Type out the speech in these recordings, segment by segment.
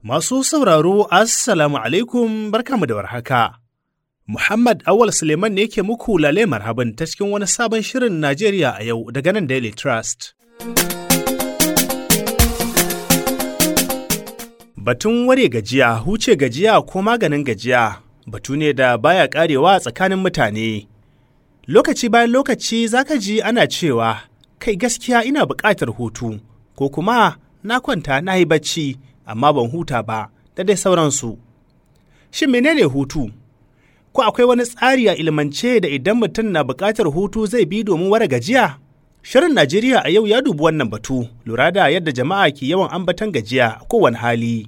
Masu sauraro, Assalamu alaikum, barkamu da warhaka. Muhammad Awal Suleiman ne ke muku lale marhaban ta cikin wani sabon shirin Najeriya a yau daga nan Daily Trust. Batun ware gajiya, huce gajiya ko maganin gajiya, batu ne da baya karewa tsakanin mutane. Lokaci bayan lokaci zaka ji ana cewa, kai gaskiya ina buƙatar hutu, ko kuma na kwanta na yi bacci, amma ban huta ba, da dai sauransu. Shin menene hutu? Ko akwai wani tsari a ilimance da idan mutum na buƙatar hutu zai bi domin ware gajiya? Shirin Najeriya a yau ya dubi wannan batu, lura da yadda jama'a ke yawan ambatan gajiya a kowane hali.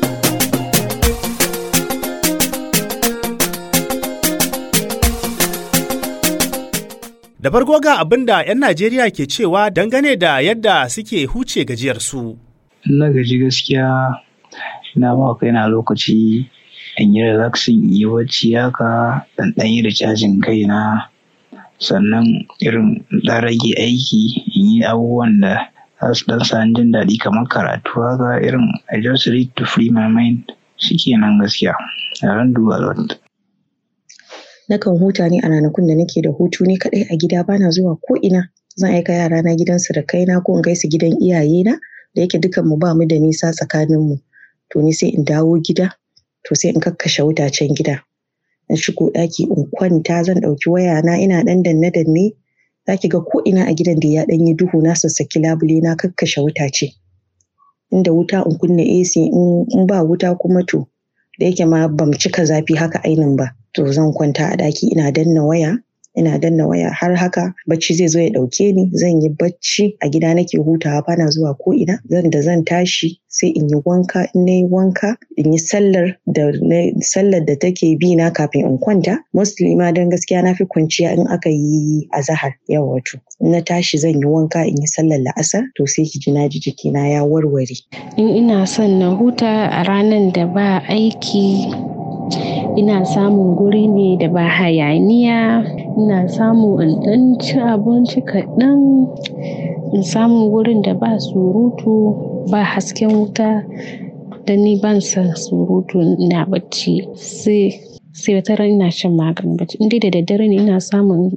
Da farko ga abin da 'yan Najeriya ke cewa dangane da yadda suke huce gajiyarsu. Na gaji gaskiya ina ba kaina lokaci in yi relaxing, in yi bacci haka, dan yi recharging kaina, sannan irin ɗan rage aiki, in yi abubuwan da za su ɗan sa jin daɗi kamar karatu haka, irin I just read to free my mind. Shikenan gaskiya, I don't do a lot. Nakan huta ne a ranakun da nake da hutu ni kaɗai a gida, bana zuwa ko ina. Zan aika yarana gidan surukaina ko in kai su gidan iyayena, da yake dukanmu ba mu da nisa tsakaninmu. To ni sai in dawo gida, to sai in kakkashe wutacen gida. In shigo ɗaki in kwanta, zan ɗauki wayana ina ɗan danne-danne. Za ki ga ko ina a gidan da ya ɗan yi duhu, na sassaki labule na kakkashe wutace. Inda wuta in kunna AC, in ba wuta kuma to da yake ma bam cika zafi haka ainin ba. To zan kwanta a ɗaki ina danna waya har haka bacci zai zo ya ɗauke ni. Zan yi bacci a gida nake hutawa, bana zuwa ko ina. Zan tashi sai in yi wanka, in nayi wanka in yi sallar da take bi na kafin in kwanta. Mostly ma dan gaskiya na fi kwanciya in aka yi azahar yawa wato. In na tashi zan yi wanka in yi sallar la'asar, to sai ki ji na ji jikina ya warware. In ina son na huta a ranar da ba aiki, ina samun guri ne da ba hayaniya, ina samu in ɗan ci abinci kaɗan, in samu wurin da ba surutu, ba hasken wuta, da ni ban son surutu ina bacci. Sai wata ran ina shan maganin bacci. Indai da daddare ne ina samun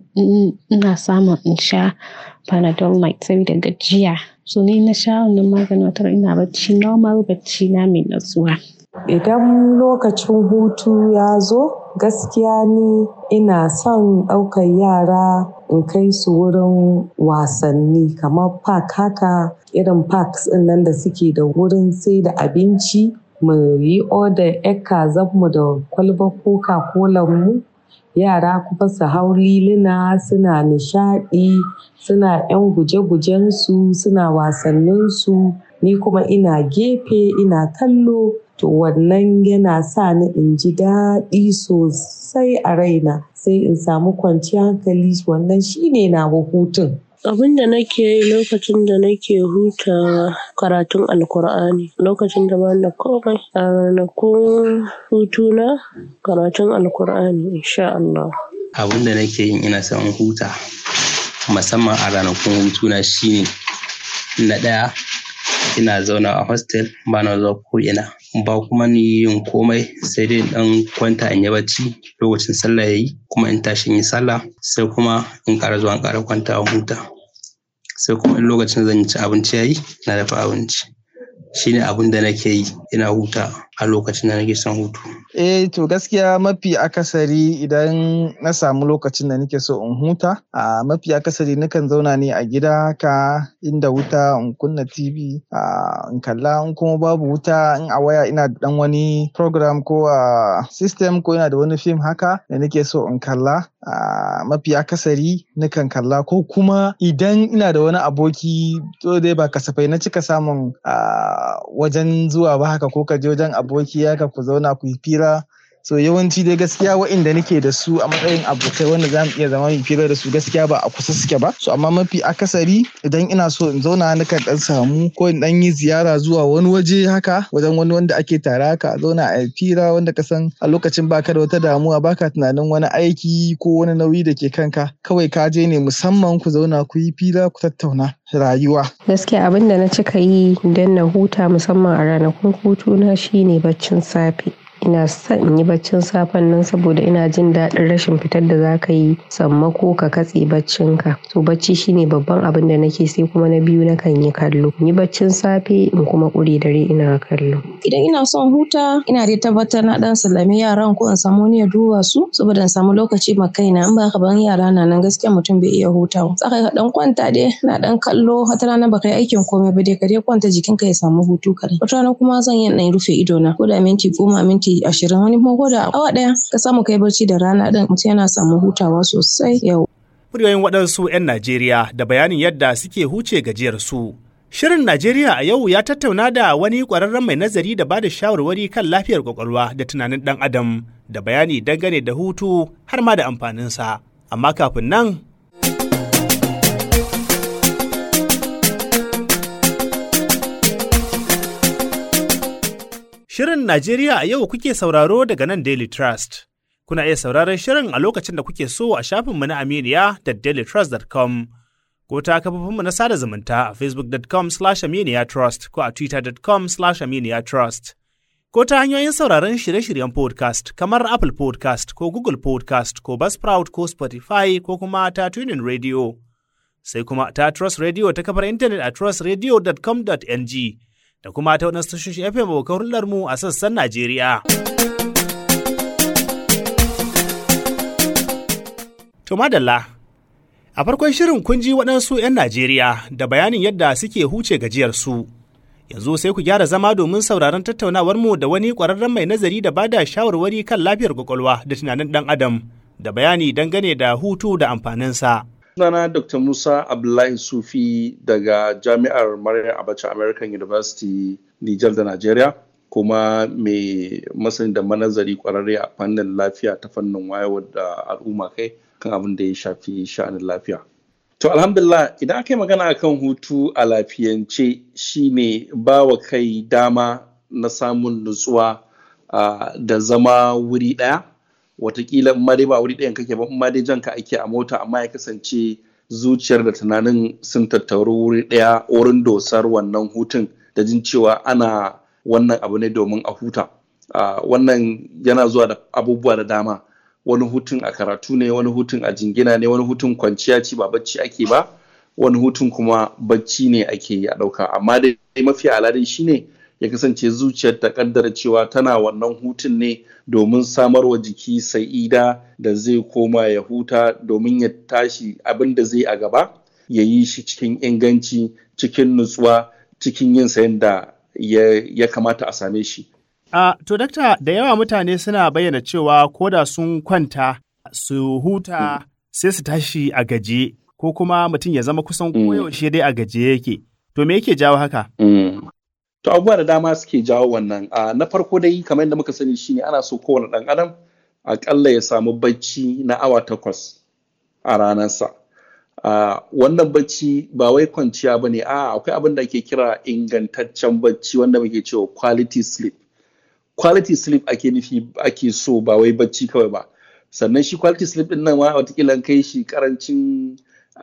in sha Panadol Night saboda gajiya. So ni na sha wannan maganin wata ran ina bacci normal, bacci na mai natsuwa. Idan lokacin hutu ya zo, gaskiya ni ina son ɗaukar yara in kai su wurin wasanni kamar park haka, irin parks ɗin nan da suke da wurin sai da abinci. Mu yi order ƴar kazanmu da kwalbar Coca-Cola mu. Yara kuma su hau liluna suna nishaɗi, suna ƴan guje-gujensu, suna wasanninsu. Ni kuma ina gefe ina kallo. To wannan yana sa ni in ji daɗi sosai a raina, sai in samu kwanciyar hankali. Wannan shine nawa hutun. Abin da nake yi lokacin da nake hutawa, karatun Alkur'ani. Lokacin da bani da komai a ranakun hutuna, karatun Alkur'ani insha Allah. Abin da nake yin ina son huta, musamman a ranakun hutuna shine, na ɗaya ina zauna a hostel, bana zuwa ko ina. Ba kuma ni yin komai, sai dai dan kwanta in yi bacci lokacin sallah yayi, kuma in tashi in yi sallah, sai kuma in ƙara zuwa in ƙara kwanta a huta. Sai kuma in lokacin zan ci abinci yayi, na dafa abinci. Shine abin da nake yi, ina huta a lokacin da nake son hutu. To gaskiya mafi akasari idan na samu lokacin da nake so in huta, mafi akasari nakan zauna ne a gida haka inda wuta, in kunna TV, in kalla. In kuma babu wuta, in a waya ina da dan wani program ko system, ko ina da wani film haka da nake so in kalla, mafi akasari nakan kalla. Ko kuma idan ina da wani aboki, to dai ba kasafai na cika samun wajen zuwa ba haka, ko ka je wajen aboki haka ku zauna ku yi fira, So yawanci dai gaskiya wa'inda nake da su a matsayin abokai wanda za mu iya zama mu fira da su gaskiya ba a kusa suke ba. So amma mafi akasari idan ina so in zauna nakan dan samu ko in dan yi ziyara zuwa wani waje haka wajen wani wanda ake tare haka a zauna a fira wanda ka san a lokacin baka da wata damuwa baka tunanin wani aiki ko wani nauyi da ke kanka, kawai ka je ne musamman ku zauna ku yi fira ku tattauna rayuwa. Gaskiya abin da na cika yi don na huta musamman a ranakun hutuna shine baccin safe. Ina son in yi baccin safen nan saboda ina jin daɗin rashin fitar da za ka yi sammako ka katse baccinka. So bacci shine babban abin da nake, sai kuma na biyu nakan yi kallo. In yi baccin safe in kuma ƙure dare ina kallo. Idan ina son huta ina dai tabbatar na ɗan sallami yaran ko in samu wani ya duba su saboda in samu lokaci ma kaina. In ba haka ban yara na nan gaskiya mutum bai iya hutawa. Saka ka ɗan kwanta dai na ɗan kallo, wata rana baka yi aikin komai ba dai ka dai kwanta jikinka ya samu hutu kaɗan. Wata rana kuma zan yi ɗan rufe idona ko da minti 10 minti 20 wani kuma ko da awa ɗaya ka samu kai barci da rana ɗin mutum yana samu hutawa sosai yau. Muryoyin waɗansu 'yan Najeriya da bayanin yadda suke huce gajiyar su. Shirin Najeriya a yau ya tattauna da wani ƙwararren mai nazari da bada shawarwari kan lafiyar kwakwalwa da tunanin ɗan adam da bayani dangane da hutu har ma da amfaninsa. Amma kafin nan Shirin Najeriya a yau kuke sauraro daga nan Daily Trust. Kuna iya sauraron shirin a lokacin da kuke so a shafinmu na Aminiya da dailytrust.com ko ta kafofinmu na sada zumunta a facebook.com/aminiyatrust ko a twitter.com/aminiyatrust ko ta hanyoyin sauraron shirye-shiryen podcast kamar Apple Podcast ko Google Podcast ko Buzzsprout ko Spotify ko kuma ta TuneIn Radio. Sai kuma ta Trust Radio ta kafar intanet a trustradio.com.ng. da kuma ta waɗansu tashoshin FM abokan hulɗarmu a sassan Najeriya. To madalla, a farkon shirin kun ji waɗansu 'yan Najeriya da bayanin yadda suke huce gajiyarsu. Yanzu sai ku gyara zama domin sauraron tattaunawarmu da wani ƙwararren mai nazari da bada shawarwari kan lafiyar kwakwalwa da tunanin ɗan adam da bayani dangane da hutu da amfaninsa. Sunana Dr. Musa Abdullahi Sufi daga Jami'ar Maryam Abacha American University, Nijar da Najeriya, kuma mai masani da manazari kwararre a fannin lafiya ta fannin wayewar da al'umma kai kan abin da ya shafi sha'anin lafiya. To alhamdulillah, idan aka yi magana akan hutu a lafiyance shine ba wa kai dama na samun nutsuwa da zama wuri ɗaya. Watakila ma dai ba wuri ɗayan kake ba, ma dai janka ake a mota, amma ya kasance zuciyar da tunanin sun tattaru wuri ɗaya wurin dosar wannan hutun da jin cewa ana wannan abu ne domin a huta. Wannan yana zuwa da abubuwa da dama. Wani hutun a karatu ne, wani hutun a jingina ne, wani hutun kwanciya ce ba bacci ake ba, wani hutun kuma bacci ne ake yi a ɗauka. Amma dai mafi aladai shine ya kasance zuciyar ta kaddara cewa tana wannan hutun ne domin samarwa jiki sa'ida da zai koma ya huta domin ya tashi abin da zai a gaba ya yi shi cikin inganci, cikin nutsuwa, cikin yin sayan da ya kamata a same shi. To, dakta, da yawa mutane suna bayyana cewa ko da sun kwanta su huta sai su tashi a gaje, ko kuma mutum ya zama kusan koyaushe dai a gaje yake. To, me yake jawo haka? To, abubuwa da dama suke jawo wannan. Na farko dai, kamar yadda muka sani shine ana so kowane ɗan adam aƙalla ya samu bacci na awa 8 a ranarsa. Wannan bacci ba wai kwanciya ba ne, akwai abin da ake kira ingantaccen bacci wanda muke cewa quality sleep. Quality sleep ake nufi, ake so, ba wai bacci kawai ba. Sannan shi quality sleep ɗin nan ma watakila kai shi karancin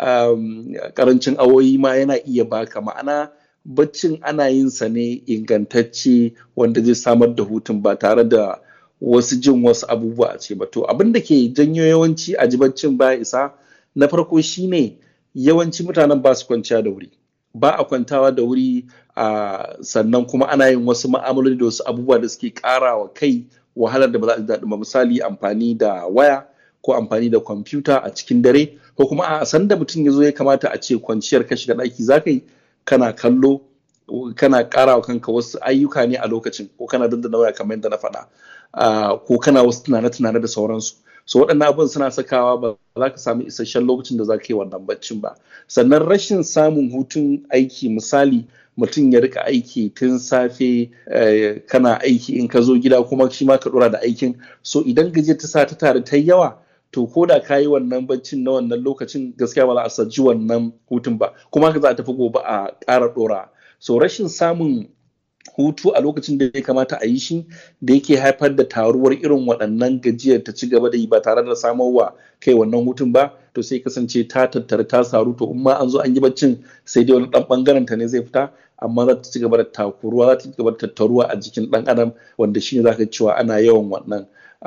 awoyi ma yana iya baka, ma'ana baccin ana yin sa ne ingantacce wanda zai samar da hutun ba tare da jin wasu abubuwa a ce ba. To abin da ke janyo yawanci a ji baccin ba isa, na farko shine yawanci mutanen ba su kwanciya da wuri, ba a kwantawa da wuri, sannan kuma ana yin wasu ma'amaloli da wasu abubuwa da suke ƙara wa kai wahalar da ba za a ji daɗi ba. Misali amfani da waya ko amfani da kwamfuta a cikin dare, ko kuma a sanda mutum ya zo ya kamata a ce kwanciyar ka shiga ɗaki za ka yi, kana kallo, kana ƙara wa kanka wasu ayyuka ne a lokacin, ko kana daddana waya kamar yadda na faɗa, ko kana wasu tunane-tunane da sauransu. So waɗannan abubuwan suna sakawa ba za ka samu isasshen lokacin da za ka yi wannan baccin ba. Sannan rashin samun hutun aiki, misali mutum ya rika aiki tun safe kana aiki in ka zo gida kuma shi ma ka dora da aikin, so idan gajiyar ta sa ta tare ta yawa to ko da ka yi wannan baccin na wannan lokacin gaskiya ba za a saji wannan hutun ba, kuma ka za a tafi gobe a ƙara dora. So rashin samun hutu a lokacin da ya kamata a yi shi da yake haifar da taruwar irin waɗannan gajiyar ta ci gaba da yi ba tare da samarwa kai wannan hutun ba, to sai kasance ta tattara ta saru, to in ma an zo an yi baccin sai dai wani ɗan ɓangaren ta ne zai fita, amma za ta ci gaba da takuruwa, za ta ci gaba da tattaruwa a jikin ɗan adam, wanda shi ne za ka cewa ana yawan wannan.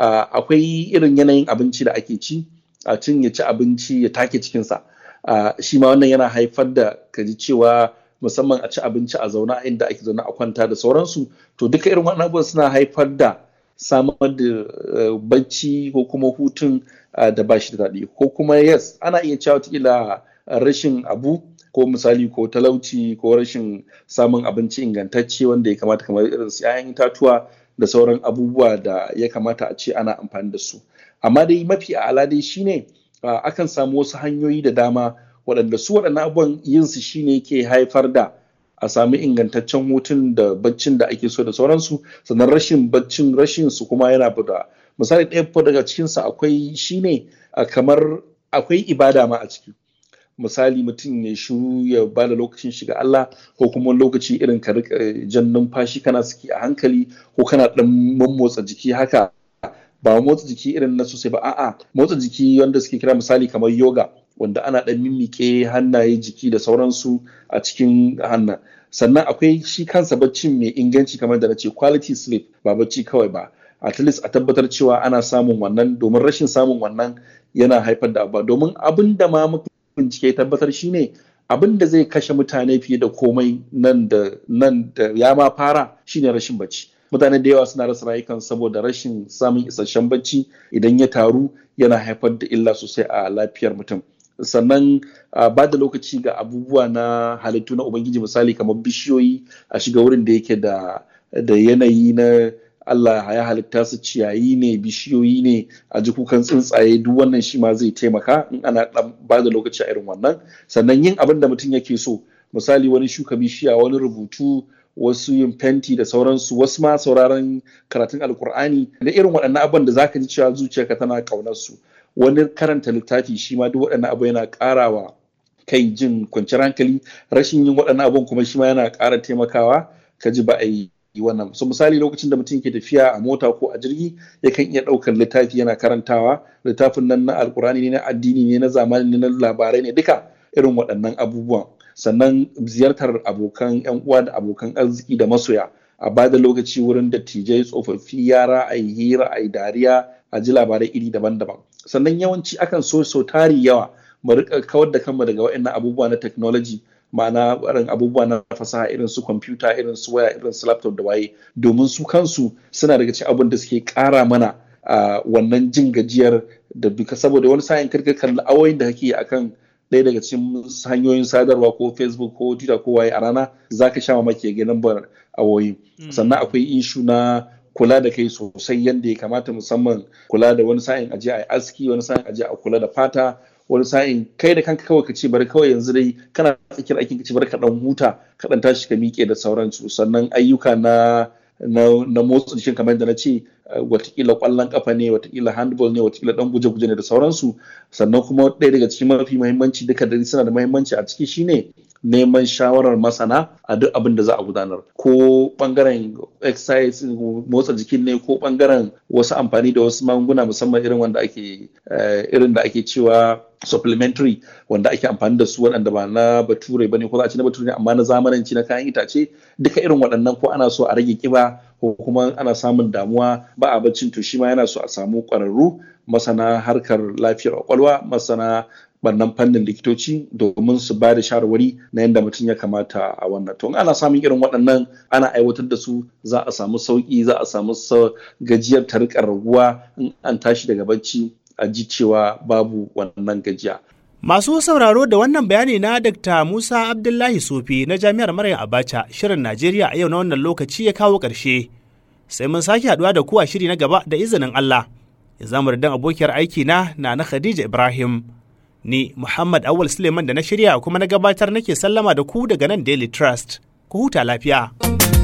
Akwai irin yanayin abinci da ake ci, a cin ya ci abinci ya take cikinsa, shi ma wannan yana haifar da ka ji cewa musamman a ci abinci a zauna a inda ake zaune a kwanta da sauransu, to duka irin wannan abubuwan suna haifar da samar da bacci ko kuma hutun da ba shi da daɗi, ko kuma yes ana iya cewa wataƙila rashin abu, ko misali ko talauci ko rashin samun abinci ingantacce wanda ya kamata, kamar irin su 'ya'yan itatuwa da sauran abubuwa da ya kamata a ce ana amfani da su. Amma dai mafi a'ala dai shine akan samu wasu hanyoyi da dama waɗanda su waɗannan abubuwan yin su shine ke haifar da a sami ingantaccen hutun da baccin da ake so da sauransu, sannan rashin su kuma yana da misali ɗaya daga cikinsa akwai shine kamar akwai ibada ma a ciki. Misali mutum ya shiru ya ba da lokacin shiga Allah, ko kuma lokaci irin ka rika jan numfashi kana saki a hankali, ko kana dan motsa jiki haka, ba motsa jiki irin na sosai ba, a'a motsa jiki wanda suke kira misali kamar yoga, wanda ana dan mimike hannaye jiki da sauransu a cikin hannun. Sannan akwai shi kansa baccin mai inganci, kamar da na ce quality sleep, ba bacci kawai ba, at least a tabbatar cewa ana samun wannan, domin rashin samun wannan yana haifar da abu. Domin abin da ma bincike tabbatar shine abin da zai kashe mutane fiye da komai nan da ya ma fara shine rashin bacci. Mutane da yawa suna rasa rayukan saboda rashin samun isasshen bacci, idan ya taru yana haifar da illa sosai a lafiyar mutum. Sannan ba da lokaci ga abubuwa na halittu na Ubangiji, misali kamar bishiyoyi, a shiga wurin da yake da yanayi na Allah ya halitta su, ciyayi ne, bishiyoyi ne, a ji kukan tsuntsaye, duk wannan shi ma zai taimaka in ana ba da lokaci a irin wannan. Sannan yin abin da mutum yake so, misali wani shuka bishiya, wani rubutu, wasu yin fenti da sauransu, wasu ma sauraron karatun alkur'ani da irin waɗannan abubuwan da zaka ji cewa zuciyarka tana ƙaunar su. Wani karanta littafi, shi ma duk waɗannan abu yana ƙarawa kai jin kwanciyar hankali. Rashin yin waɗannan abubuwan kuma shi ma yana ƙara taimakawa ka ji ba a yi wannan. So misali lokacin da mutum ke tafiya a mota ko a jirgi, yakan iya ɗaukar littafi yana karantawa. Littafin nan na alkur'ani ne, na addini ne, na zamani ne, na labarai ne, duka irin waɗannan abubuwan. Sannan ziyartar abokan 'yan uwa da abokan arziki da masoya, a ba da lokaci wurin dattijai, tsofaffi, yara, a yi hira, a yi dariya, a ji labarai iri daban-daban. Sannan yawanci akan so tari yawa mu rika kawar da kanmu daga waɗannan abubuwa na technology, ma'ana irin abubuwa na fasaha irin su kwamfuta, irin su waya, irin su laptop da waye, domin su kansu suna daga cikin abin da suke ƙara mana wannan jin gajiyar da duka, saboda wani sa'in karka kalli awoyin da kake akan ɗaya daga cikin hanyoyin sadarwa ko Facebook ko Twitter ko waye a rana, zaka sha mamaki ga lambar awoyi. Sannan akwai ishu na kula da kai sosai yadda ya kamata, musamman kula da wani sa'in aje a aski, wani sa'in aje a kula da fata, wani sa'in kai da kanka kawai ka ce bari kawai yanzu dai kana tsakiyar aikin ka ce bari ka dan huta, ka dan tashi ka miƙe da sauransu. Sannan ayyuka na motsa jikin kamar da na ce, watakila ƙwallon ƙafa ne, watakila handball ne, watakila dan guje-guje ne da sauransu. Sannan kuma ɗaya daga cikin mafi muhimmanci, duka da suna da muhimmanci a ciki, shine neman shawarar masana a duk abin da za a gudanar, ko bangaren exercise motsa jikin ne, ko bangaren wasu amfani da wasu magunguna, musamman irin wanda ake cewa supplementary, wanda ake amfani da su waɗanda ba na bature bane, ko za a ci na bature ne amma na zamananci na kayan itace. Duka irin waɗannan, ko ana so a rage kiba, ko kuma ana samun damuwa ba a baccin, to shi ma yana so a samu ƙwararru masana harkar lafiyar ƙwaƙwalwa, masana bannan fannin likitoci, domin su ba da shawarwari na yadda mutum ya kamata a wannan. To ana samun irin waɗannan, ana aiwatar da su, za a samu sauƙi, za a samu gajiyar ta riƙa raguwa in an tashi daga bacci, a ji cewa babu wannan gajiya. Masu sauraro, da wannan bayani na Dr. Musa Abdullahi Sufi na Jami'ar Maryam Abacha, Shirin Najeriya a yau na wannan lokaci ya kawo ƙarshe. Sai mun sake haɗuwa da ku a shiri na gaba da izinin Allah. Ya zama da abokiyar aiki na Khadija Ibrahim. Ni Muhammad Awal Suleiman da na shirya kuma na gabatar nake sallama da ku daga nan Daily Trust. ku huta lafiya.